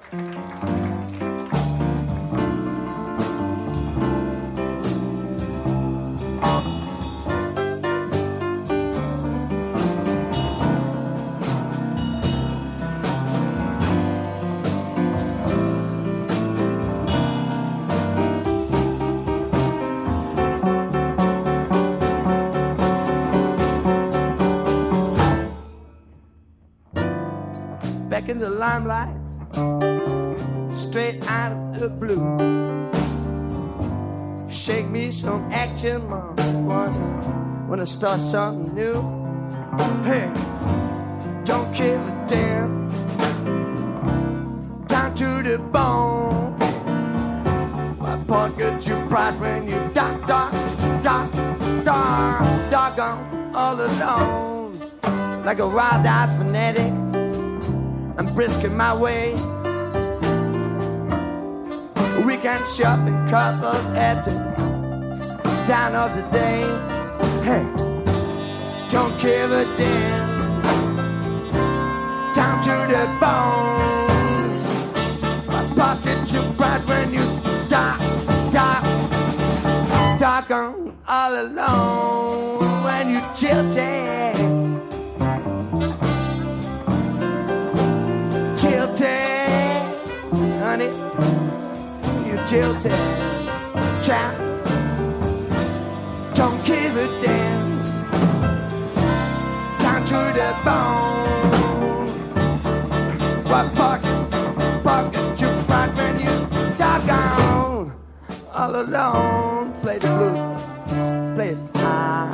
Back in the limelight, straight out of the blue. Shake me some action, mom, wanna start something new. Hey, don't kill the damn, down to the bone. My pocket you bright when you doggone all alone. Like a wild-eyed fanatic, I'm brisking my way. Weekend shopping couples at the down of the day. Hey, don't give a damn, down to the bone. My pocket too bright when you doggone all alone. When you tilted, honey, you tilted, chap. Don't give a damn, down to the bone. What pocket you bright when you doggone all alone. Play the blues, play it.